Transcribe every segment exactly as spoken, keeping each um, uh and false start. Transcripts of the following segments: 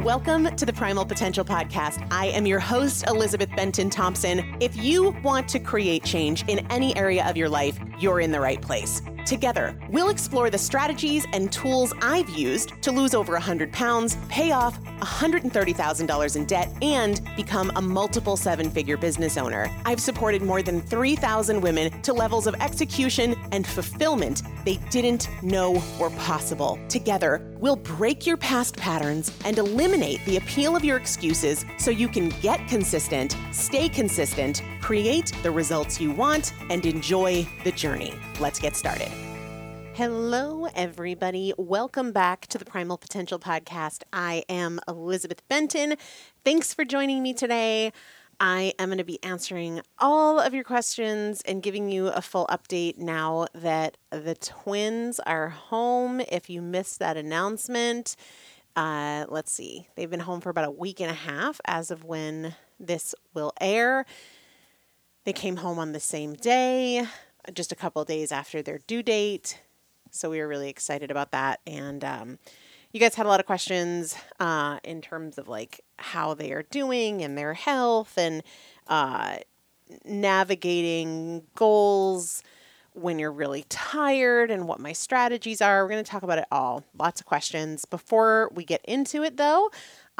Welcome to the Primal Potential Podcast. I am your host, Elizabeth Benton Thompson. If you want to create change in any area of your life, you're in the right place. Together, we'll explore the strategies and tools I've used to lose over one hundred pounds, pay off one hundred thirty thousand dollars in debt, and become a multiple seven-figure business owner. I've supported more than three thousand women to levels of execution and fulfillment they didn't know were possible. Together, we'll break your past patterns and eliminate the appeal of your excuses so you can get consistent, stay consistent, create the results you want, and enjoy the journey. Let's get started. Hello, everybody. Welcome back to the Primal Potential Podcast. I am Elizabeth Benton. Thanks for joining me today. I am going to be answering all of your questions and giving you a full update now that the twins are home. If you missed that announcement, uh, let's see. They've been home for about a week and a half as of when this will air. They came home on the same day, just a couple of days after their due date. So we were really excited about that. And um, you guys had a lot of questions uh, in terms of like how they are doing and their health and uh, navigating goals when you're really tired and what my strategies are. We're going to talk about it all. Lots of questions. Before we get into it, though,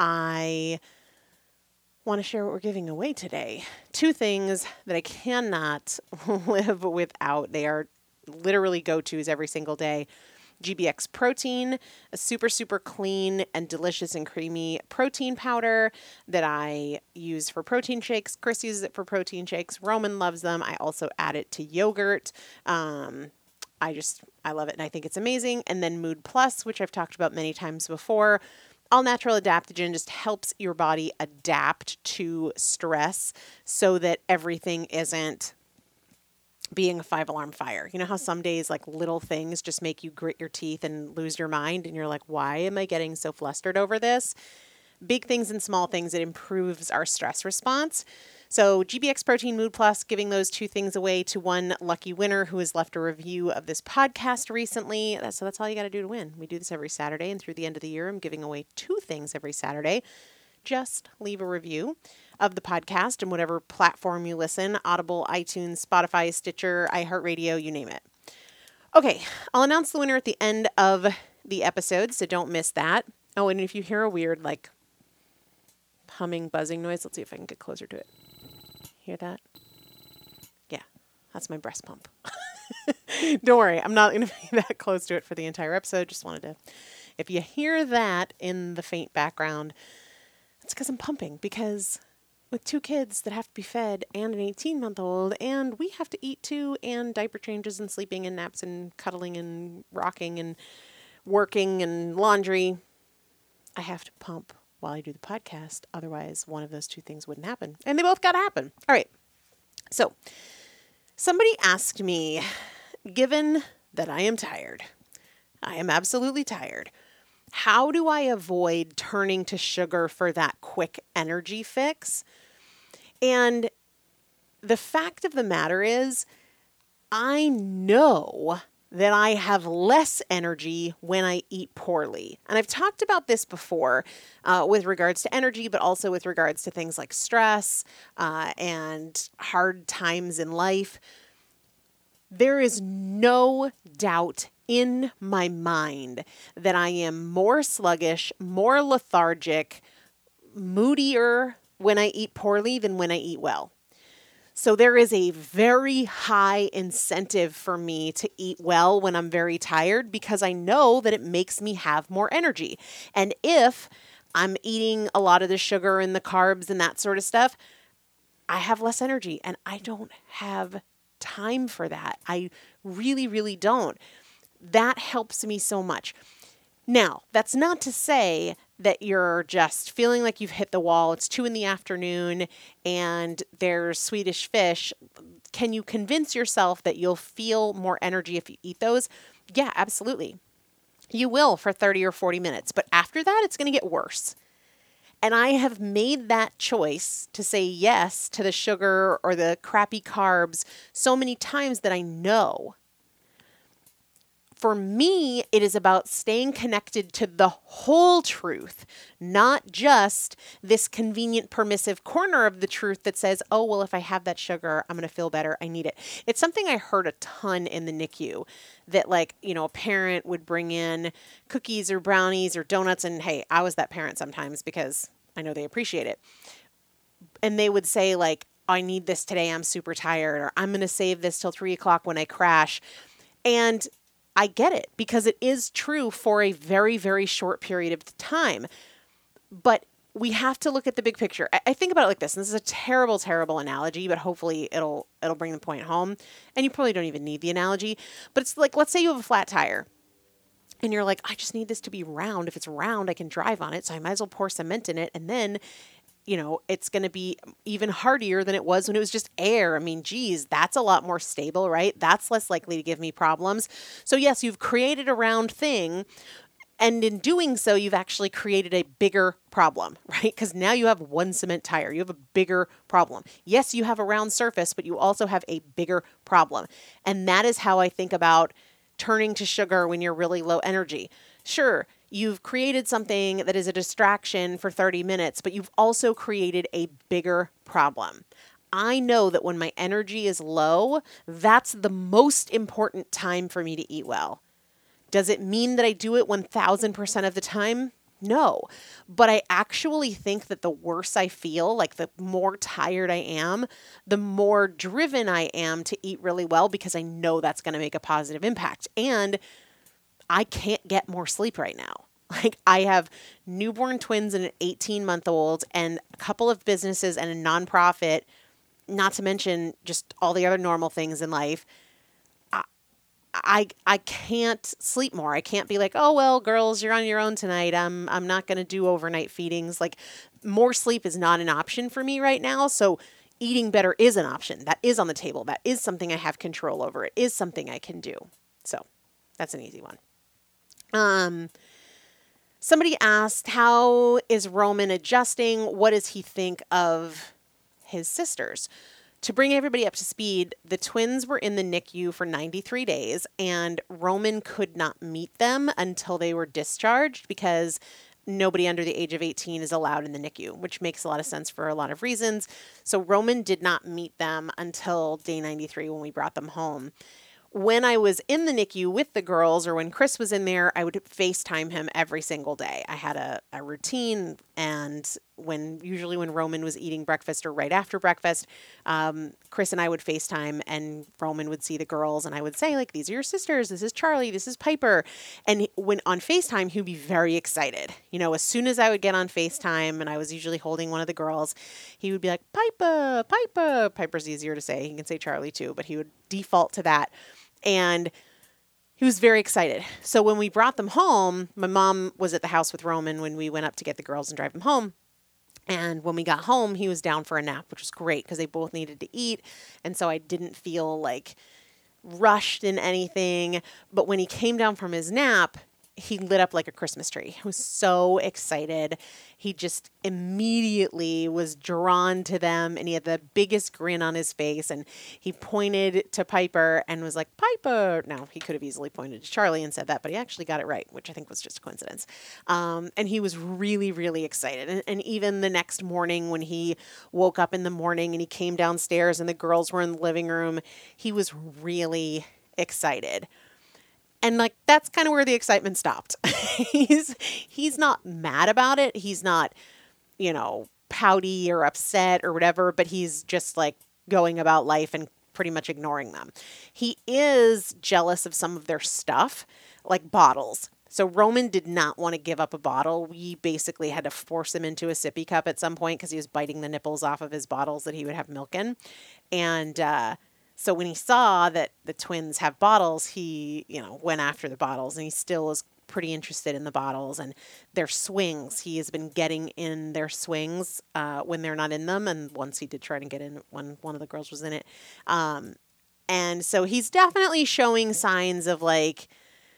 I want to share what we're giving away today. Two things that I cannot live without. They are literally go-tos every single day. G B X protein, a super, super clean and delicious and creamy protein powder that I use for protein shakes. Chris uses it for protein shakes. Roman loves them. I also add it to yogurt. Um, I just, I love it and I think it's amazing. And then Mood Plus, which I've talked about many times before. All natural adaptogen just helps your body adapt to stress so that everything isn't being a five-alarm fire. You know how some days like little things just make you grit your teeth and lose your mind and you're like, why am I getting so flustered over this? Big things and small things, it improves our stress response. So G B X Protein Mood Plus, giving those two things away to one lucky winner who has left a review of this podcast recently. So that's all you got to do to win. We do this every Saturday, and through the end of the year, I'm giving away two things every Saturday. Just leave a review of the podcast and whatever platform you listen, Audible, iTunes, Spotify, Stitcher, iHeartRadio, you name it. Okay, I'll announce the winner at the end of the episode, so don't miss that. Oh, and if you hear a weird, like, humming, buzzing noise, let's see if I can get closer to it. Hear that? Yeah, that's my breast pump. Don't worry, I'm not going to be that close to it for the entire episode. Just wanted to, if you hear that in the faint background, it's because I'm pumping, because with two kids that have to be fed and an eighteen-month-old, and we have to eat too, and diaper changes and sleeping and naps and cuddling and rocking and working and laundry, I have to pump while I do the podcast. Otherwise, one of those two things wouldn't happen. And they both got to happen. All right. So somebody asked me, given that I am tired, I am absolutely tired, how do I avoid turning to sugar for that quick energy fix? And the fact of the matter is, I know that I have less energy when I eat poorly. And I've talked about this before uh, with regards to energy, but also with regards to things like stress uh, and hard times in life. There is no doubt in my mind that I am more sluggish, more lethargic, moodier when I eat poorly than when I eat well. So there is a very high incentive for me to eat well when I'm very tired because I know that it makes me have more energy. And if I'm eating a lot of the sugar and the carbs and that sort of stuff, I have less energy and I don't have time for that. I really, really don't. That helps me so much. Now, that's not to say that you're just feeling like you've hit the wall. It's two in the afternoon and there's Swedish fish. Can you convince yourself that you'll feel more energy if you eat those? Yeah, absolutely. You will for thirty or forty minutes. But after that, it's going to get worse. And I have made that choice to say yes to the sugar or the crappy carbs so many times that I know For me, it is about staying connected to the whole truth, not just this convenient, permissive corner of the truth that says, oh, well, if I have that sugar, I'm going to feel better. I need it. It's something I heard a ton in the N I C U that, like, you know, a parent would bring in cookies or brownies or donuts. And hey, I was that parent sometimes because I know they appreciate it. And they would say, like, I need this today. I'm super tired, or I'm going to save this till three o'clock when I crash. And I get it, because it is true for a very, very short period of time. But we have to look at the big picture. I, I think about it like this, and this is a terrible, terrible analogy, but hopefully it'll it'll bring the point home. And you probably don't even need the analogy. But it's like, let's say you have a flat tire. And you're like, I just need this to be round. If it's round, I can drive on it. So I might as well pour cement in it. And then, you know, it's going to be even hardier than it was when it was just air. I mean, geez, that's a lot more stable, right? That's less likely to give me problems. So yes, you've created a round thing. And in doing so, you've actually created a bigger problem, right? Because now you have one cement tire. You have a bigger problem. Yes, you have a round surface, but you also have a bigger problem. And that is how I think about turning to sugar when you're really low energy. Sure, you've created something that is a distraction for thirty minutes, but you've also created a bigger problem. I know that when my energy is low, that's the most important time for me to eat well. Does it mean that I do it one thousand percent of the time? No. But I actually think that the worse I feel, like the more tired I am, the more driven I am to eat really well, because I know that's going to make a positive impact. And I can't get more sleep right now. Like, I have newborn twins and an eighteen month old and a couple of businesses and a nonprofit, not to mention just all the other normal things in life. I, I, I can't sleep more. I can't be like, oh, well, girls, you're on your own tonight. I'm, I'm not going to do overnight feedings. Like, more sleep is not an option for me right now. So eating better is an option. That is on the table. That is something I have control over. It is something I can do. So that's an easy one. Um, somebody asked, how is Roman adjusting? What does he think of his sisters? To bring everybody up to speed, the twins were in the N I C U for ninety-three days, and Roman could not meet them until they were discharged, because nobody under the age of eighteen is allowed in the N I C U, which makes a lot of sense for a lot of reasons. So Roman did not meet them until day ninety-three when we brought them home. When I was in the N I C U with the girls, or when Chris was in there, I would FaceTime him every single day. I had a, a routine, and when usually when Roman was eating breakfast or right after breakfast, um, Chris and I would FaceTime, and Roman would see the girls, and I would say, like, these are your sisters. This is Charlie. This is Piper. And when on FaceTime, he would be very excited. You know, as soon as I would get on FaceTime, and I was usually holding one of the girls, he would be like, Piper, Piper. Piper's easier to say. He can say Charlie too, but he would default to that. And he was very excited. So when we brought them home, my mom was at the house with Roman when we went up to get the girls and drive them home. And when we got home, he was down for a nap, which was great because they both needed to eat. And so I didn't feel like rushed in anything. But when he came down from his nap, he lit up like a Christmas tree. He was so excited. He just immediately was drawn to them, and he had the biggest grin on his face, and he pointed to Piper and was like, Piper. Now, he could have easily pointed to Charlie and said that, but he actually got it right, which I think was just a coincidence. Um, and he was really, really excited. And, and even the next morning when he woke up in the morning and he came downstairs and the girls were in the living room, he was really excited. And like, that's kind of where the excitement stopped. he's, he's not mad about it. He's not, you know, pouty or upset or whatever, but he's just like going about life and pretty much ignoring them. He is jealous of some of their stuff, like bottles. So Roman did not want to give up a bottle. We basically had to force him into a sippy cup at some point because he was biting the nipples off of his bottles that he would have milk in. And, uh, So when he saw that the twins have bottles, he, you know, went after the bottles, and he still is pretty interested in the bottles and their swings. He has been getting in their swings uh, when they're not in them. And once he did try to get in when one of the girls was in it. Um, and so he's definitely showing signs of like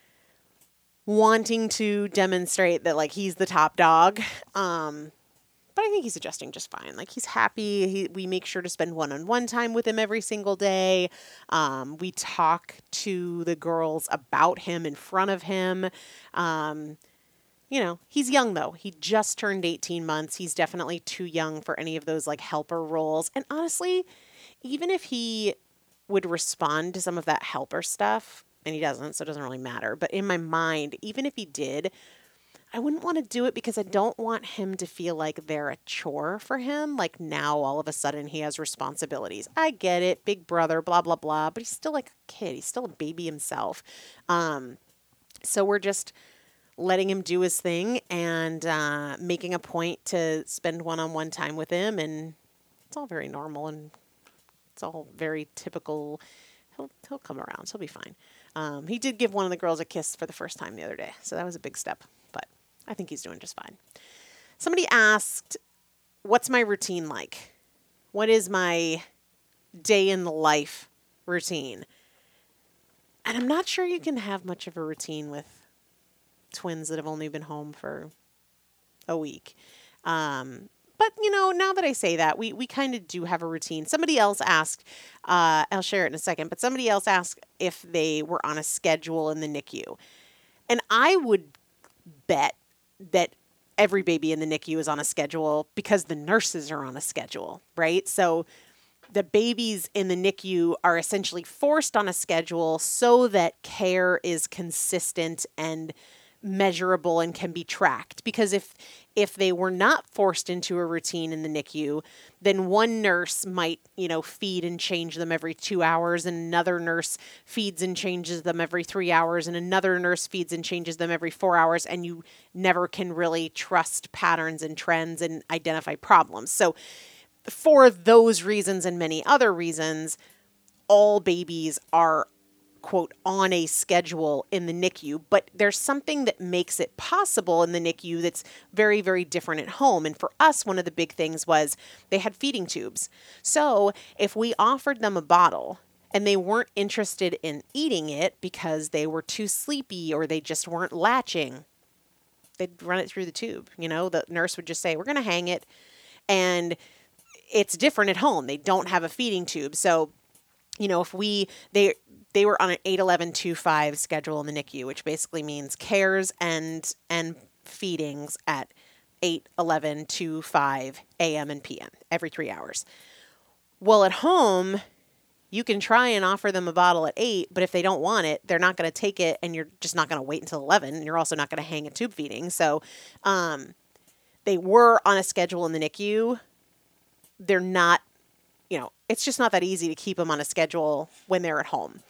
wanting to demonstrate that like he's the top dog. Um, but I think he's adjusting just fine. Like he's happy. He, we make sure to spend one-on-one time with him every single day. Um, we talk to the girls about him in front of him. Um, you know, he's young though. He just turned eighteen months. He's definitely too young for any of those like helper roles. And honestly, even if he would respond to some of that helper stuff, and he doesn't, so it doesn't really matter. But in my mind, even if he did, I wouldn't want to do it because I don't want him to feel like they're a chore for him. Like now all of a sudden he has responsibilities. I get it, big brother, blah, blah, blah, but he's still like a kid. He's still a baby himself. Um, so we're just letting him do his thing and uh, making a point to spend one-on-one time with him. And it's all very normal and it's all very typical. He'll, he'll come around. So he'll be fine. Um, he did give one of the girls a kiss for the first time the other day. So that was a big step. I think he's doing just fine. Somebody asked, what's my routine like? What is my day in the life routine? And I'm not sure you can have much of a routine with twins that have only been home for a week. Um, but, you know, now that I say that, we, we kind of do have a routine. Somebody else asked, uh, I'll share it in a second, but somebody else asked if they were on a schedule in the N I C U. And I would bet that every baby in the N I C U is on a schedule because the nurses are on a schedule, right? So the babies in the N I C U are essentially forced on a schedule so that care is consistent and measurable and can be tracked. Because if if they were not forced into a routine in the N I C U, then one nurse might, you know, feed and change them every two hours, and another nurse feeds and changes them every three hours, and another nurse feeds and changes them every four hours, and you never can really trust patterns and trends and identify problems. So for those reasons and many other reasons, all babies are, quote, on a schedule in the N I C U, but there's something that makes it possible in the N I C U that's very, very different at home. And for us, one of the big things was they had feeding tubes. So if we offered them a bottle and they weren't interested in eating it because they were too sleepy or they just weren't latching, they'd run it through the tube. You know, the nurse would just say, we're going to hang it. And it's different at home. They don't have a feeding tube. So, you know, if we, they, they were on an eight eleven two five schedule in the N I C U, which basically means cares and and feedings at eight eleven two five a m and p m every three hours. Well, at home, you can try and offer them a bottle at eight, but if they don't want it, they're not going to take it, and you're just not going to wait until eleven, and you're also not going to hang a tube feeding. So um, they were on a schedule in the N I C U. They're not, you know, it's just not that easy to keep them on a schedule when they're at home.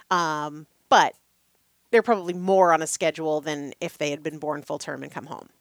Um, but they're probably more on a schedule than if they had been born full term and come home.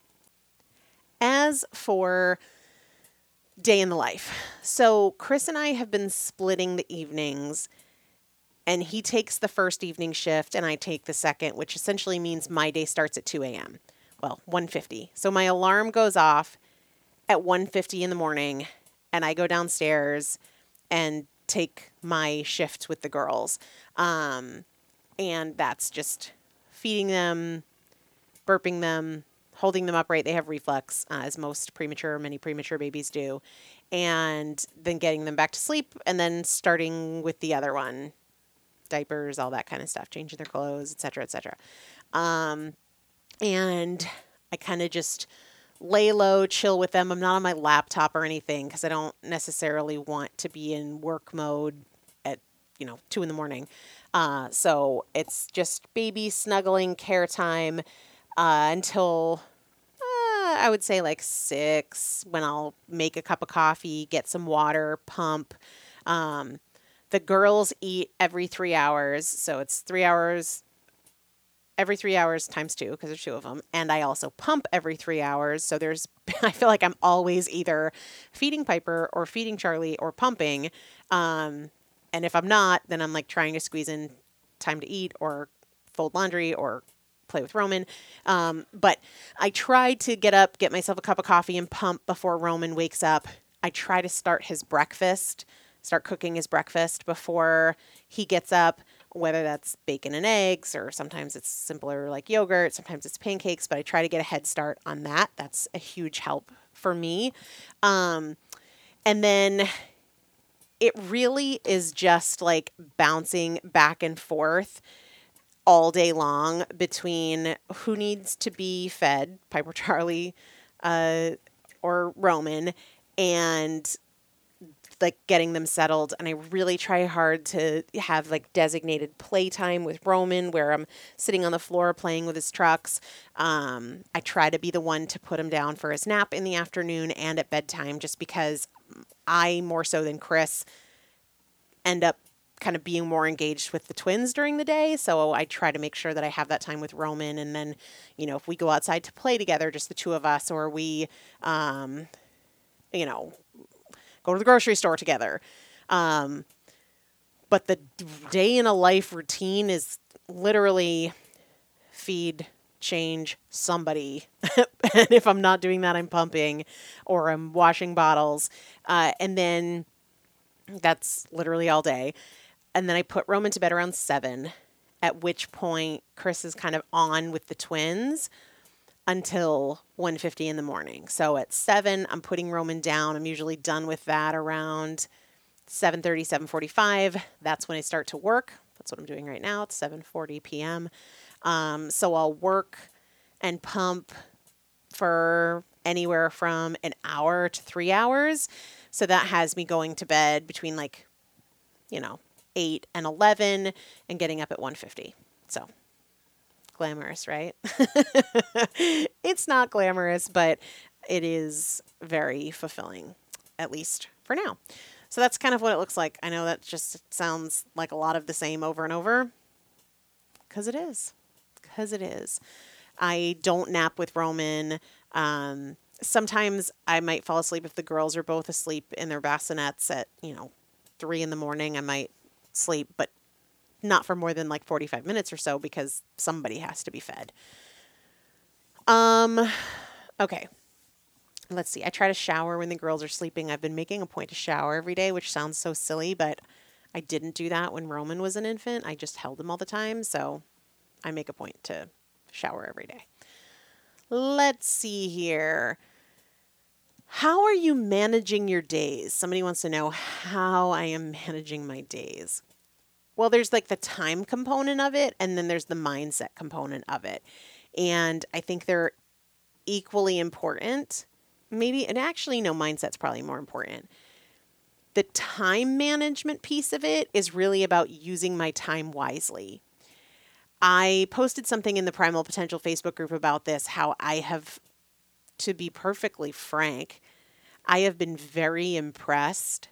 As for day in the life, so Chris and I have been splitting the evenings, and he takes the first evening shift and I take the second, which essentially means my day starts at two a m Well, one fifty. So my alarm goes off at one fifty in the morning, and I go downstairs and take my shift with the girls. Um, and that's just feeding them, burping them, holding them upright. They have reflux, uh, as most premature, many premature babies do. And then getting them back to sleep, and then starting with the other one, diapers, all that kind of stuff, changing their clothes, et cetera, et cetera. Um, and I kind of just lay low, chill with them. I'm not on my laptop or anything because I don't necessarily want to be in work mode at, you know, two in the morning. Uh, so it's just baby snuggling care time uh, until uh, I would say like six, when I'll make a cup of coffee, get some water, pump. Um, the girls eat every three hours. So it's three hours every three hours times two, because there's two of them. And I also pump every three hours. So there's, I feel like I'm always either feeding Piper or feeding Charlie or pumping. Um, and if I'm not, then I'm like trying to squeeze in time to eat or fold laundry or play with Roman. Um, but I try to get up, get myself a cup of coffee and pump before Roman wakes up. I try to start his breakfast, start cooking his breakfast before he gets up. whether that's bacon and eggs, or sometimes it's simpler like yogurt, sometimes it's pancakes, but I try to get a head start on that. That's a huge help for me. Um, and then it really is just like bouncing back and forth all day long between who needs to be fed, Piper, Charlie, uh, or Roman, and like getting them settled. And I really try hard to have like designated playtime with Roman where I'm sitting on the floor playing with his trucks. Um, I try to be the one to put him down for his nap in the afternoon and at bedtime, just because I, more so than Chris, end up kind of being more engaged with the twins during the day. So I try to make sure that I have that time with Roman. And then, you know, if we go outside to play together, just the two of us, or we, um, you know, go to the grocery store together. Um, but the day in a life routine is literally feed, change, somebody. And if I'm not doing that, I'm pumping or I'm washing bottles. Uh, and then that's literally all day. And then I put Roman to bed around seven, at which point Chris is kind of on with the twins until one fifty in the morning. So at seven, I'm putting Roman down. I'm usually done with that around seven thirty, seven forty-five. That's when I start to work. That's what I'm doing right now. It's seven forty p.m. Um, so I'll work and pump for anywhere from an hour to three hours. So that has me going to bed between like, you know, eight and eleven and getting up at one fifty. So glamorous, right? It's not glamorous, but it is very fulfilling, at least for now. So that's kind of what it looks like. I know that just sounds like a lot of the same over and over, because it is. Because it is. I don't nap with Roman. Um, sometimes I might fall asleep if the girls are both asleep in their bassinets at, you know, three in the morning. I might sleep, but not for more than like forty-five minutes or so, because somebody has to be fed. Um, okay. Let's see. I try to shower when the girls are sleeping. I've been making a point to shower every day, which sounds so silly, but I didn't do that when Roman was an infant. I just held him all the time. So I make a point to shower every day. Let's see here. How are you managing your days? Somebody wants to know how I am managing my days. Well, there's like the time component of it, and then there's the mindset component of it. And I think they're equally important. Maybe, and actually, no, mindset's probably more important. The time management piece of it is really about using my time wisely. I posted something in the Primal Potential Facebook group about this, how I have, to be perfectly frank, I have been very impressed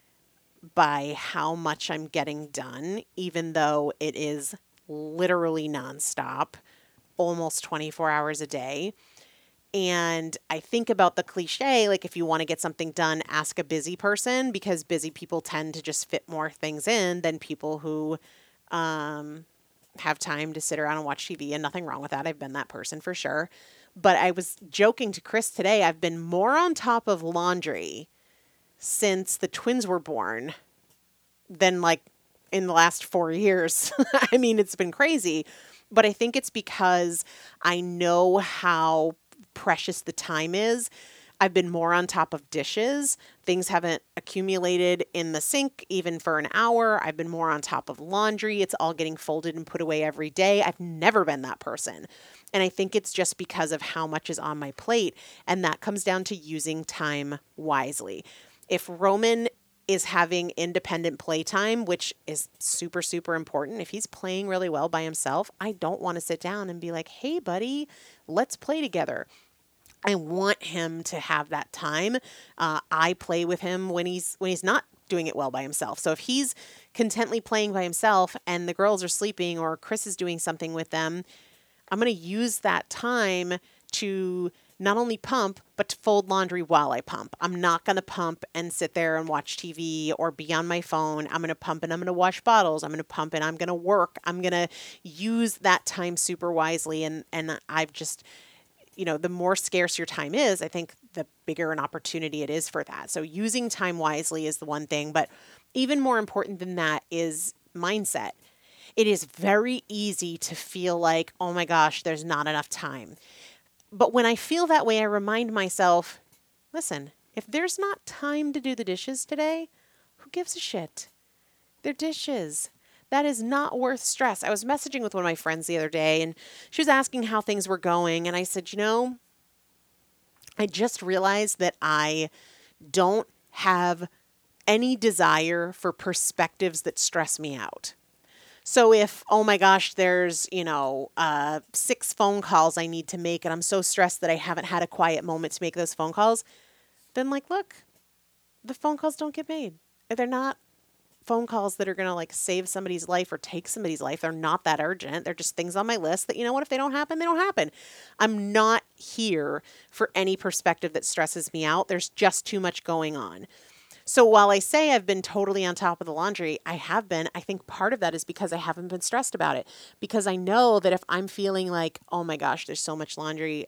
by how much I'm getting done, even though it is literally nonstop, almost twenty-four hours a day. And I think about the cliche, like if you want to get something done, ask a busy person, because busy people tend to just fit more things in than people who um, have time to sit around and watch T V, and nothing wrong with that. I've been that person for sure. But I was joking to Chris today, I've been more on top of laundry since the twins were born than like in the last four years. I mean, it's been crazy, but I think it's because I know how precious the time is. I've been more on top of dishes. Things haven't accumulated in the sink even for an hour. I've been more on top of laundry. It's all getting folded and put away every day. I've never been that person. And I think it's just because of how much is on my plate. And that comes down to using time wisely. If Roman is having independent playtime, which is super, super important, if he's playing really well by himself, I don't want to sit down and be like, hey, buddy, let's play together. I want him to have that time. Uh, I play with him when he's when he's not doing it well by himself. So if he's contently playing by himself and the girls are sleeping or Chris is doing something with them, I'm going to use that time to not only pump, but to fold laundry while I pump. I'm not going to pump and sit there and watch T V or be on my phone. I'm going to pump and I'm going to wash bottles. I'm going to pump and I'm going to work. I'm going to use that time super wisely. And, and I've just, you know, the more scarce your time is, I think the bigger an opportunity it is for that. So using time wisely is the one thing, but even more important than that is mindset. it is very easy to feel like, oh my gosh, there's not enough time. But when I feel that way, I remind myself, listen, if there's not time to do the dishes today, who gives a shit? They're dishes. That is not worth stress. I was messaging with one of my friends the other day, and she was asking how things were going. And I said, you know, I just realized that I don't have any desire for perspectives that stress me out. So if, oh my gosh, there's, you know, uh, six phone calls I need to make and I'm so stressed that I haven't had a quiet moment to make those phone calls, then like, look, the phone calls don't get made. They're not phone calls that are going to like save somebody's life or take somebody's life. They're not that urgent. They're just things on my list that, you know what, if they don't happen, they don't happen. I'm not here for any perspective that stresses me out. There's just too much going on. So while I say I've been totally on top of the laundry, I have been. I think part of that is because I haven't been stressed about it. Because I know that if I'm feeling like, oh my gosh, there's so much laundry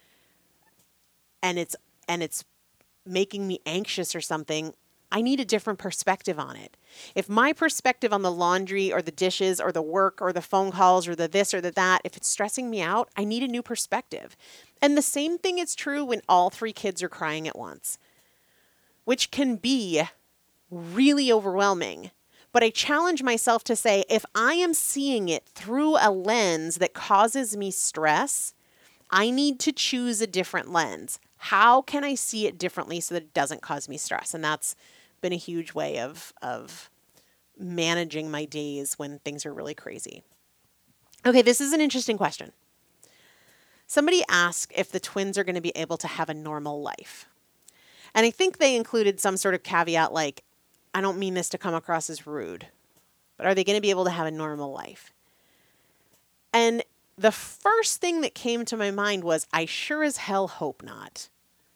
and it's and it's making me anxious or something, I need a different perspective on it. If my perspective on the laundry or the dishes or the work or the phone calls or the this or the that, if it's stressing me out, I need a new perspective. And the same thing is true when all three kids are crying at once, which can be really overwhelming. But I challenge myself to say, if I am seeing it through a lens that causes me stress, I need to choose a different lens. How can I see it differently so that it doesn't cause me stress? And that's been a huge way of, of managing my days when things are really crazy. Okay, this is an interesting question. Somebody asked if the twins are going to be able to have a normal life. And I think they included some sort of caveat like, I don't mean this to come across as rude, but are they going to be able to have a normal life? And the first thing that came to my mind was, I sure as hell hope not.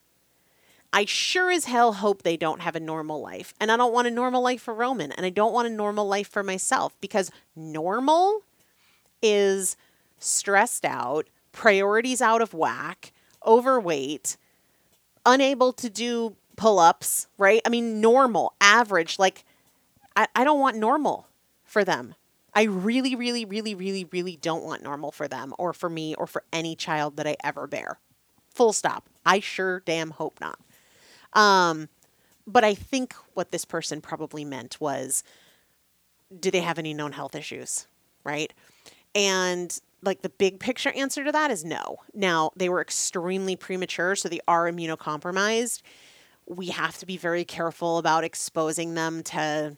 I sure as hell hope they don't have a normal life. And I don't want a normal life for Roman. And I don't want a normal life for myself, because normal is stressed out, priorities out of whack, overweight, unable to do pull-ups, right? I mean, normal, average, like I, I don't want normal for them. I really, really, really, really, really don't want normal for them or for me or for any child that I ever bear. Full stop. I sure damn hope not. Um, but I think what this person probably meant was, do they have any known health issues, right? And like the big picture answer to that is no. Now, they were extremely premature, so they are immunocompromised. We have to be very careful about exposing them to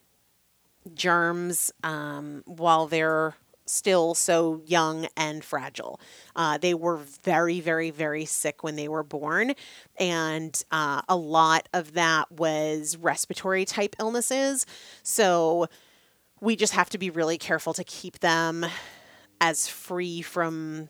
germs um, while they're still so young and fragile. Uh, they were very, very, very sick when they were born. And uh, a lot of that was respiratory type illnesses. So we just have to be really careful to keep them as free from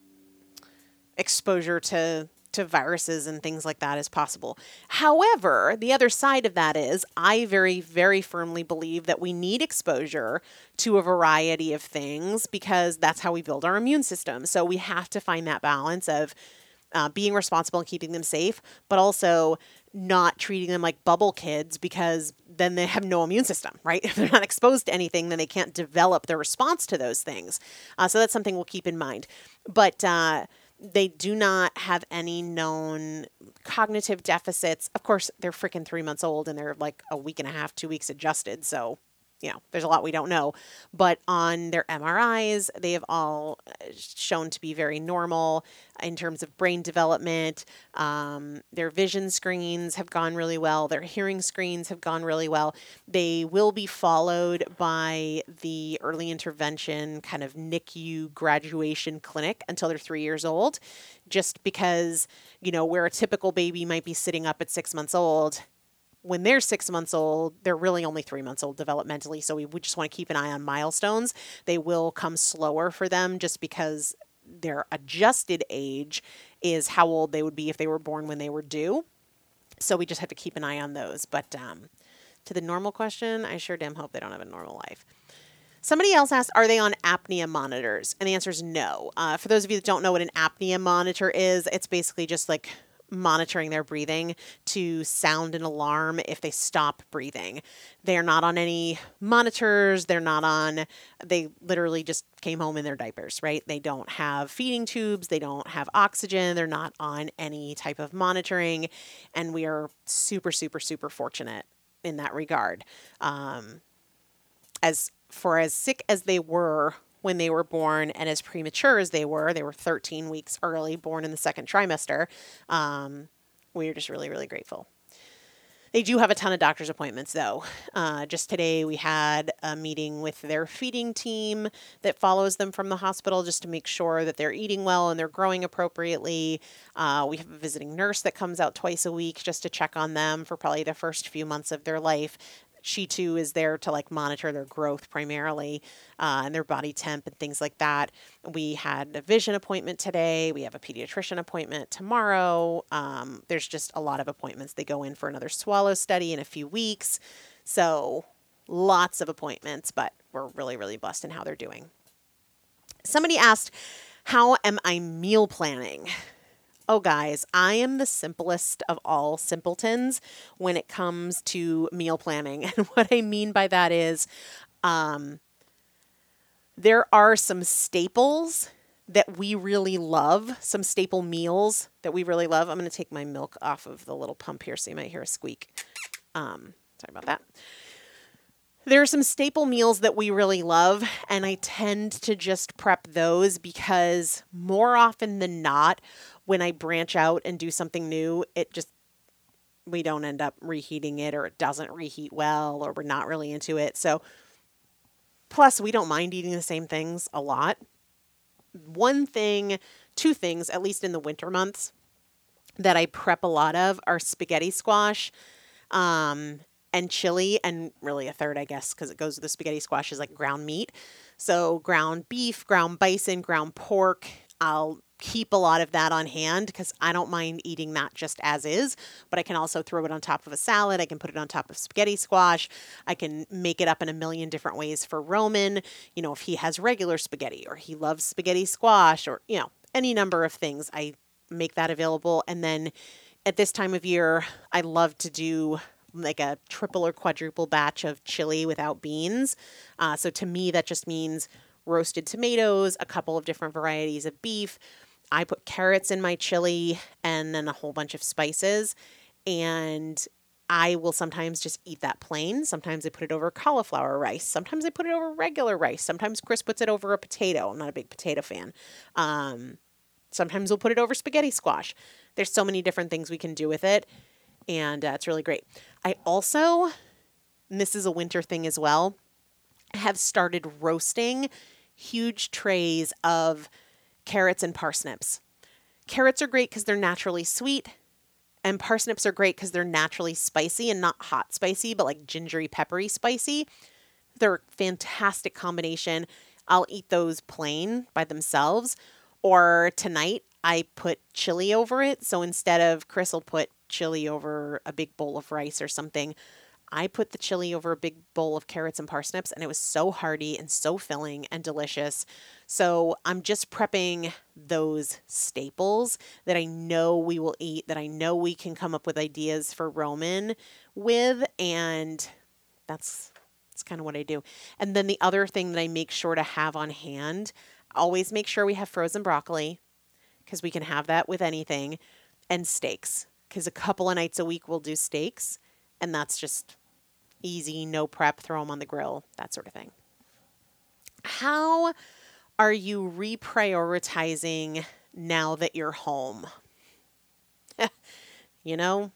exposure to to viruses and things like that as possible. However, the other side of that is I very, very firmly believe that we need exposure to a variety of things because that's how we build our immune system. So we have to find that balance of uh, being responsible and keeping them safe, but also not treating them like bubble kids because then they have no immune system, right? If they're not exposed to anything, then they can't develop their response to those things. Uh, so that's something we'll keep in mind. But uh, they do not have any known cognitive deficits. Of course, they're freaking three months old and they're like a week and a half, two weeks adjusted. So, you know, there's a lot we don't know. But on their M R Is, they have all shown to be very normal in terms of brain development. Um, their vision screens have gone really well. Their hearing screens have gone really well. They will be followed by the early intervention kind of N I C U graduation clinic until they're three years old, just because, you know, where a typical baby might be sitting up at six months old, when they're six months old, they're really only three months old developmentally. So we, we just want to keep an eye on milestones. They will come slower for them just because their adjusted age is how old they would be if they were born when they were due. So we just have to keep an eye on those. But um, to the normal question, I sure damn hope they don't have a normal life. Somebody else asked, are they on apnea monitors? And the answer is no. Uh, for those of you that don't know what an apnea monitor is, it's basically just like monitoring their breathing to sound an alarm if they stop breathing. They're not on any monitors. They're not on, they literally just came home in their diapers, right? They don't have feeding tubes. They don't have oxygen. They're not on any type of monitoring. And we are super, super, super fortunate in that regard. Um, as for as sick as they were when they were born and as premature as they were, they were thirteen weeks early, born in the second trimester. Um, we are just really, really grateful. They do have a ton of doctor's appointments though. Uh, just today we had a meeting with their feeding team that follows them from the hospital just to make sure that they're eating well and they're growing appropriately. Uh, we have a visiting nurse that comes out twice a week just to check on them for probably the first few months of their life. She too is there to like monitor their growth primarily, uh, and their body temp and things like that. We had a vision appointment today. We have a pediatrician appointment tomorrow. Um, there's just a lot of appointments. They go in for another swallow study in a few weeks. So lots of appointments, but we're really, really blessed in how they're doing. Somebody asked, how am I meal planning? Oh, guys, I am the simplest of all simpletons when it comes to meal planning. And what I mean by that is um, there are some staples that we really love, some staple meals that we really love. I'm going to take my milk off of the little pump here so you might hear a squeak. Um, sorry about that. There are some staple meals that we really love, and I tend to just prep those because more often than not, when I branch out and do something new, it just, we don't end up reheating it, or it doesn't reheat well, or we're not really into it. So plus we don't mind eating the same things a lot. One thing, two things, at least in the winter months, that I prep a lot of are spaghetti squash, um, and chili, and really a third, I guess, because it goes with the spaghetti squash, is like ground meat. So ground beef, ground bison, ground pork. I'll keep a lot of that on hand because I don't mind eating that just as is, but I can also throw it on top of a salad. I can put it on top of spaghetti squash. I can make it up in a million different ways for Roman, you know, if he has regular spaghetti or he loves spaghetti squash, or, you know, any number of things. I make that available. And then at this time of year, I love to do like a triple or quadruple batch of chili without beans. Uh, so to me, that just means roasted tomatoes, a couple of different varieties of beef. I put carrots in my chili and then a whole bunch of spices. And I will sometimes just eat that plain. Sometimes I put it over cauliflower rice. Sometimes I put it over regular rice. Sometimes Chris puts it over a potato. I'm not a big potato fan. Um, sometimes we'll put it over spaghetti squash. There's so many different things we can do with it. And uh, it's really great. I also, and this is a winter thing as well, have started roasting huge trays of carrots and parsnips. Carrots are great because they're naturally sweet, and parsnips are great because they're naturally spicy and not hot spicy, but like gingery, peppery spicy. They're a fantastic combination. I'll eat those plain by themselves, or tonight I put chili over it. So instead of Chris will put chili over a big bowl of rice or something, I put the chili over a big bowl of carrots and parsnips, and it was so hearty and so filling and delicious. So I'm just prepping those staples that I know we will eat, that I know we can come up with ideas for Roman with, and that's that's kind of what I do. And then the other thing that I make sure to have on hand, always make sure we have frozen broccoli, because we can have that with anything, and steaks, because a couple of nights a week we'll do steaks, and that's just easy, no prep, throw them on the grill, that sort of thing. How are you reprioritizing now that you're home? You know,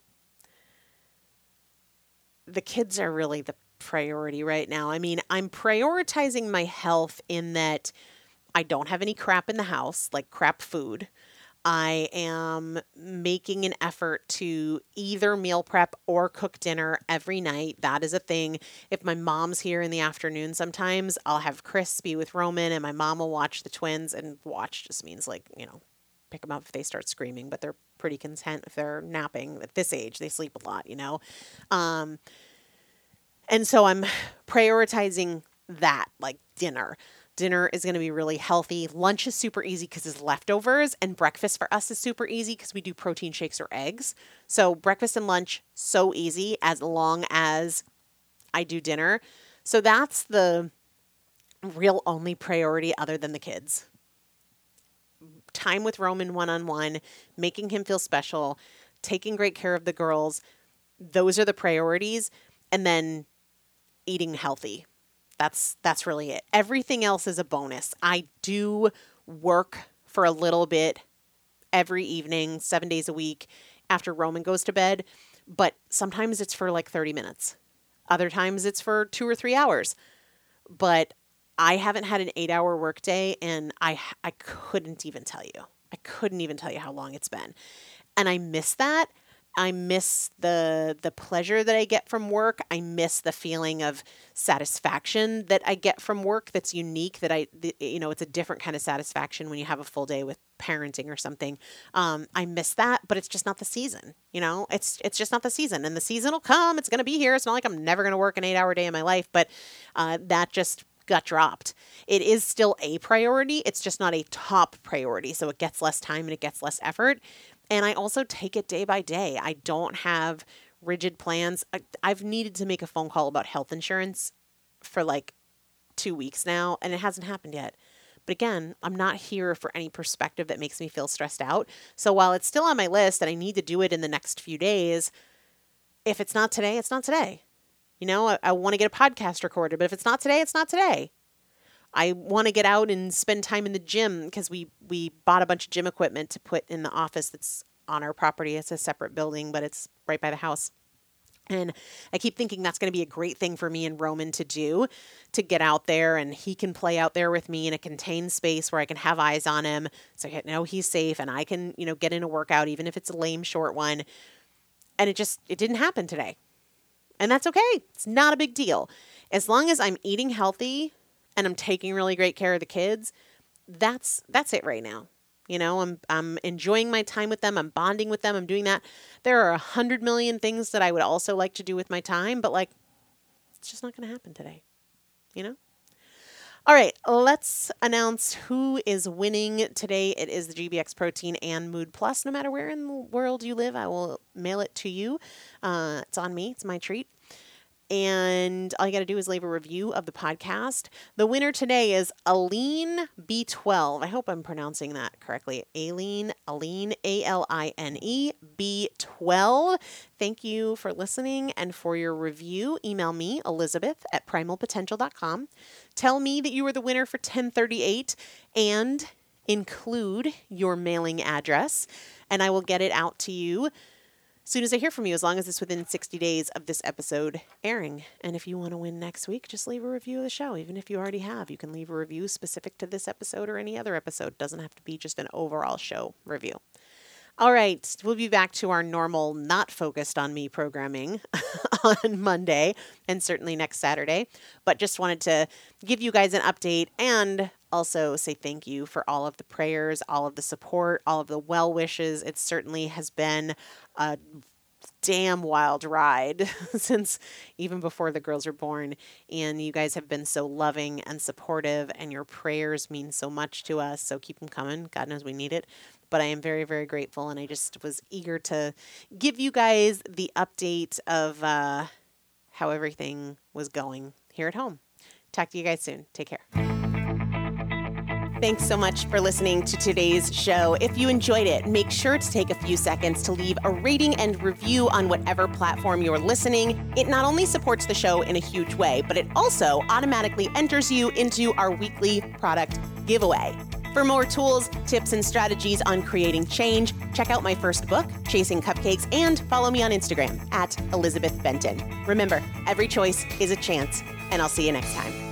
the kids are really the priority right now. I mean, I'm prioritizing my health in that I don't have any crap in the house, like crap food. I am making an effort to either meal prep or cook dinner every night. That is a thing. If my mom's here in the afternoon, sometimes I'll have Chris be with Roman and my mom will watch the twins. And watch just means like, you know, pick them up if they start screaming, but they're pretty content if they're napping. At this age, they sleep a lot, you know. Um, and so I'm prioritizing that, like dinner. Dinner is going to be really healthy. Lunch is super easy because it's leftovers, and breakfast for us is super easy because we do protein shakes or eggs. So breakfast and lunch, so easy as long as I do dinner. So that's the real only priority other than the kids. Time with Roman one-on-one, making him feel special, taking great care of the girls. Those are the priorities. And then eating healthy. That's that's really it. Everything else is a bonus. I do work for a little bit every evening, seven days a week after Roman goes to bed, but sometimes it's for like thirty minutes. Other times it's for two or three hours. But I haven't had an eight-hour workday, and I I couldn't even tell you. I couldn't even tell you how long it's been. And I miss that. I miss the the pleasure that I get from work. I miss the feeling of satisfaction that I get from work that's unique, that I, the, you know, it's a different kind of satisfaction when you have a full day with parenting or something. Um, I miss that, but it's just not the season, you know, it's, it's just not the season, and the season will come. It's going to be here. It's not like I'm never going to work an eight hour day in my life, but uh, that just got dropped. It is still a priority. It's just not a top priority. So it gets less time and it gets less effort. And I also take it day by day. I don't have rigid plans. I, I've needed to make a phone call about health insurance for like two weeks now, and it hasn't happened yet. But again, I'm not here for any perspective that makes me feel stressed out. So while it's still on my list and I need to do it in the next few days, if it's not today, it's not today. You know, I, I want to get a podcast recorded, but if it's not today, it's not today. I want to get out and spend time in the gym because we, we bought a bunch of gym equipment to put in the office that's on our property. It's a separate building, but it's right by the house. And I keep thinking that's going to be a great thing for me and Roman to do, to get out there, and he can play out there with me in a contained space where I can have eyes on him. So I know he's safe, and I can, you know, get in a workout, even if it's a lame short one. And it just, it didn't happen today. And that's okay. It's not a big deal. As long as I'm eating healthy and I'm taking really great care of the kids, that's that's it right now. You know, I'm I'm enjoying my time with them. I'm bonding with them. I'm doing that. There are a hundred million things that I would also like to do with my time, but like, it's just not going to happen today. You know? All right, let's announce who is winning today. It is the G B X Protein and Mood Plus. No matter where in the world you live, I will mail it to you. Uh, it's on me. It's my treat. And all you got to do is leave a review of the podcast. The winner today is Aline B twelve. I hope I'm pronouncing that correctly. Aline, Aline, A L I N E, B twelve. Thank you for listening and for your review. Email me, Elizabeth at primal potential dot com. Tell me that you were the winner for ten thirty-eight and include your mailing address, and I will get it out to you as soon as I hear from you, as long as it's within sixty days of this episode airing. And if you want to win next week, just leave a review of the show. Even if you already have, you can leave a review specific to this episode or any other episode. It doesn't have to be just an overall show review. All right, we'll be back to our normal, not focused on me programming on Monday and certainly next Saturday. But just wanted to give you guys an update and also say thank you for all of the prayers, all of the support, all of the well wishes. It certainly has been a damn wild ride since even before the girls were born. And you guys have been so loving and supportive, and your prayers mean so much to us. So keep them coming. God knows we need it. But I am very, very grateful, and I just was eager to give you guys the update of uh, how everything was going here at home. Talk to you guys soon. Take care. Thanks so much for listening to today's show. If you enjoyed it, make sure to take a few seconds to leave a rating and review on whatever platform you're listening. It not only supports the show in a huge way, but it also automatically enters you into our weekly product giveaway. For more tools, tips, and strategies on creating change, check out my first book, Chasing Cupcakes, and follow me on Instagram at Elizabeth Benton. Remember, every choice is a chance, and I'll see you next time.